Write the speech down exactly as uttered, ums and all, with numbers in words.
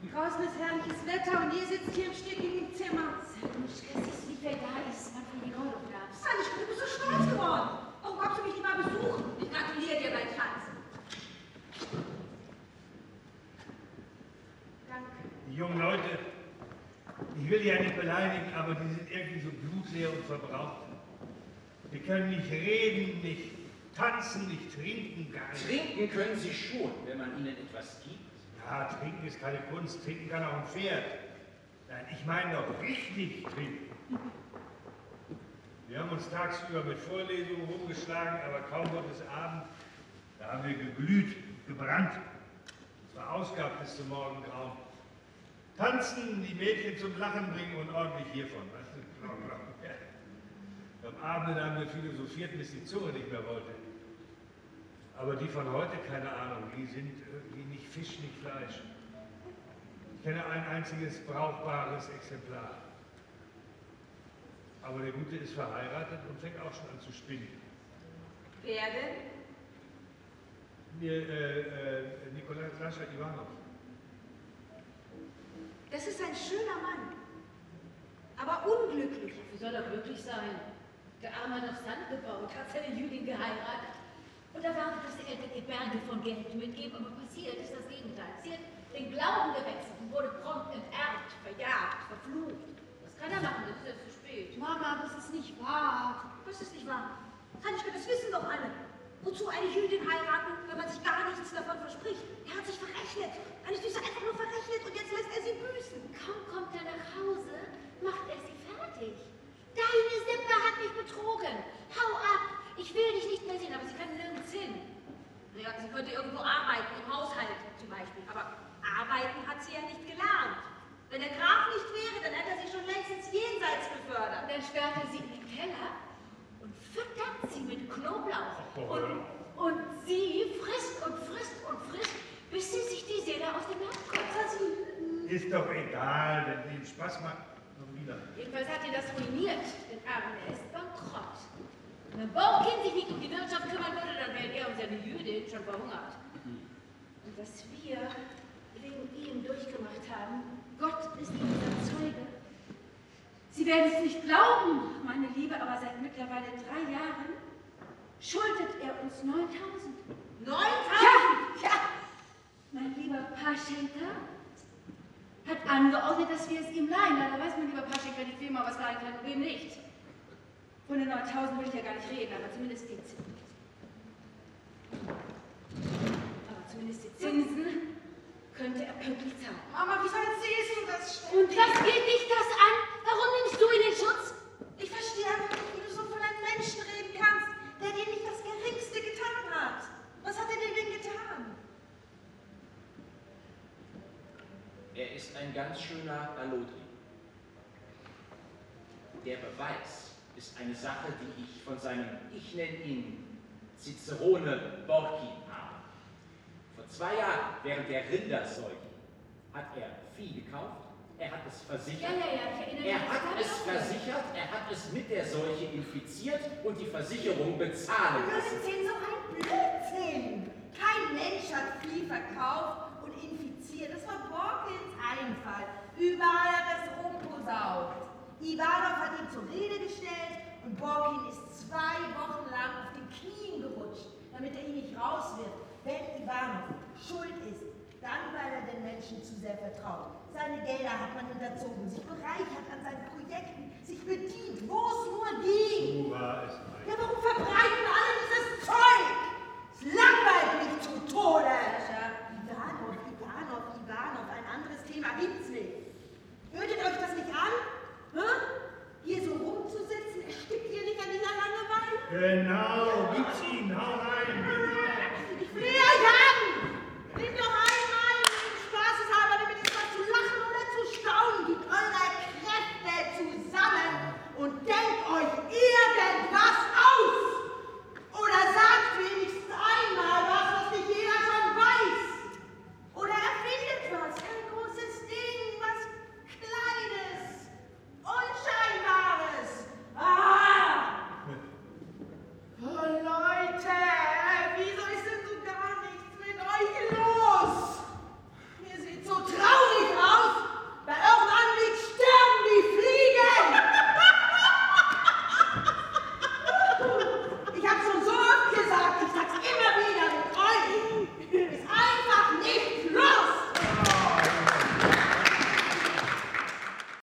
Draußen ist herrliches Wetter und ihr sitzt hier im stickigen Zimmer. Sanuschka, siehst du, wie viel da ist, man von Nicolo darfst. Sanuschka, du bist so stolz geworden. Warum kommst du mich nicht mal besuchen? Ich gratuliere dir, mein Schatz. Danke. Die jungen Leute, ich will die ja nicht beleidigen, aber die sind irgendwie so blutleer und verbraucht. Die können nicht reden, nicht tanzen, nicht trinken, gar nicht. Trinken können sie schon, wenn man ihnen etwas gibt. Ja, trinken ist keine Kunst, trinken kann auch ein Pferd. Nein, ich meine doch richtig trinken. Wir haben uns tagsüber mit Vorlesungen rumgeschlagen, aber kaum wird es Abend, da haben wir geglüht, gebrannt. Verausgabt bis zum Morgengrauen. Tanzen, die Mädchen zum Lachen bringen und ordentlich hiervon. Weißt du? Ja. Am Abend haben wir philosophiert, bis die Zunge nicht mehr wollte. Aber die von heute, keine Ahnung, die sind irgendwie nicht Fisch, nicht Fleisch. Ich kenne ein einziges brauchbares Exemplar. Aber der Gute ist verheiratet und fängt auch schon an zu spinnen. Wer denn? Äh, äh, Nikolai Sascha Iwanov. Das ist ein schöner Mann. Aber unglücklich. Wie soll er glücklich sein? Der Arme hat aufs Land gebaut, hat seine Jüdin geheiratet und erwartet, dass die Eltern ihr Berge von Geld mitgeben, aber passiert ist das Gegenteil. Sie hat den Glauben gewechselt und wurde prompt enterbt, verjagt, verflucht. Was kann er machen? Das ist jetzt zu spät. Mama, das ist nicht wahr. Was ist nicht wahr? Sanuschka, das wissen doch alle. Wozu eine Jüdin heiraten, wenn man sich gar nichts davon verspricht? Er hat sich verrechnet. Eine Süße einfach nur verrechnet und jetzt lässt er sie büßen. Kaum kommt er nach Hause, macht er sie fertig. Deine Sippe hat mich betrogen. Hau ab. Ich will dich nicht mehr sehen, aber sie kann nirgends hin. Ja, sie könnte irgendwo arbeiten, im Haushalt zum Beispiel. Aber arbeiten hat sie ja nicht gelernt. Wenn der Graf nicht wäre, dann hätte er sie schon längst ins Jenseits befördert. Und dann sperrt er sie in den Keller und füttert sie mit Knoblauch. Und, und sie frisst und frisst und frisst, bis sie sich die Seele aus dem Leib kotzt. Ist doch egal, wenn sie ihm Spaß macht. Noch wieder. Jedenfalls hat ihn das ruiniert, den Armen. Er ist bankrott. Wenn Borkin sich nicht um die Wirtschaft kümmern würde, dann wären er und seine Jüdin schon verhungert. Und was wir wegen ihm durchgemacht haben, Gott ist unser Zeuge. Sie werden es nicht glauben, meine Liebe, aber seit mittlerweile drei Jahren schuldet er uns neuntausend. neuntausend? Ja, ja. Mein lieber Paschenka hat angeordnet, dass wir es ihm leihen. Leider weiß mein lieber Paschenka nicht, wem er was leihen kann und wem nicht. Von den neuntausend will ich ja gar nicht reden, aber zumindest die Zinsen. Aber zumindest die Zinsen könnte er pünktlich zahlen. Mama, wieso erzählst du das ständig? Und was geht dich das an? Warum nimmst du ihn in Schutz? Ich verstehe einfach nicht, wie du so von einem Menschen reden kannst, der dir nicht das Geringste getan hat. Was hat er dir denn getan? Er ist ein ganz schöner Allotri. Der Beweis ist eine Sache, die ich von seinem, ich nenne ihn Cicerone Borkin habe. Vor zwei Jahren, während der Rinderseuche, hat er Vieh gekauft, er hat es versichert, Ja, ja, ja, ich erinnere mich. er hat Das es hab ich auch versichert, er hat es mit der Seuche infiziert und die Versicherung bezahlen lassen. Blödsinn, so ein Blödsinn! Kein Mensch hat Vieh verkauft und infiziert. Das war Borkins Einfall. Überall hat er es rumposaugt. Iwanov hat ihn zur Rede gestellt und Borkin ist zwei Wochen lang auf den Knien gerutscht, damit er ihn nicht rauswirft. Wenn Iwanov schuld ist, dann weil er den Menschen zu sehr vertraut. Seine Gelder hat man hinterzogen, sich bereichert an seinen Projekten, sich bedient, wo es nur ging. So war es Ja, eigentlich. warum verbreiten alle dieses Zeug? Es langweilt mich zu Tode. Iwanov, Iwanov, Iwanov, ein anderes Thema gibt's